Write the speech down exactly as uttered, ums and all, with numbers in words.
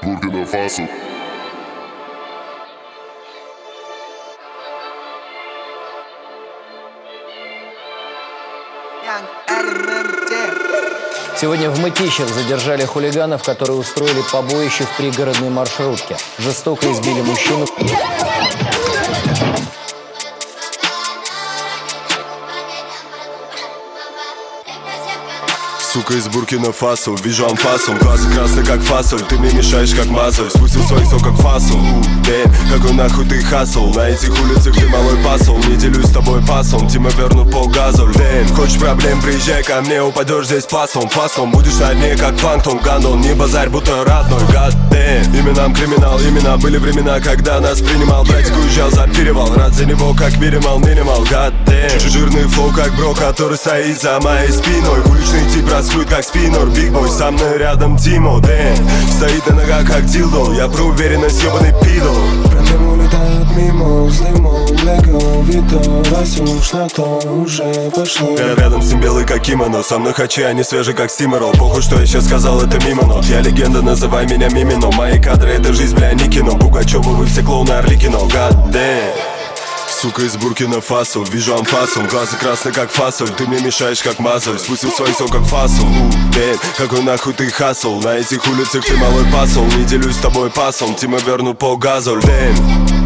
Буркина Фасо. Сегодня в Мытищах задержали хулиганов, которые устроили побоище в пригородной маршрутке. Жестоко избили мужчину. Сука из Буркина Фасо, вижу анфасом. Глаза красные как фасоль, ты мне мешаешь как мазаль. Спустил свой сок как фасол. Дэм, какой нахуй ты хасл. На этих улицах ты малой пасл. Не делюсь с тобой пасом, Тима вернут пол газоль. Дэм, хочешь проблем, приезжай ко мне. Упадешь здесь пластом, фастом. Будешь на дне как планктон, гандон. Не базарь, будто родной, гад дэм. Именам криминал, имена были времена, когда нас принимал. Братик уезжал за перевал, рад за него как минимал, минимал, гад дэм. Жирный флоу как бро, который стоит за моей спиной. Уличный тип раскрут как спиннер, бигбой, со мной рядом Тимо, Дэн. Стоит на ногах как дилдо, я про уверенность, ебаный пидор. Проблемы летают мимо, взлымом, лего, видно, Вася уж на то уже пошло. Я рядом с ним белый как кимоно, со мной хачи, они свежи как стимерол. Похуй, что я сейчас сказал, это мимо, но я легенда, называй меня Мимино. Мои кадры, это жизнь, бля, не кино. Пугачёва, вы все клоуны, Орликино, гад дэм. Сука из Буркина Фасо, вижу анфасом. Глаза красные как фасоль, ты мне мешаешь как мазаль. Спустил свой сок как фасол. Дэм, какой нахуй ты хасл. На этих улицах ты малой пасл. Не делюсь с тобой пасом, Тима вернут по газоль. Дэм.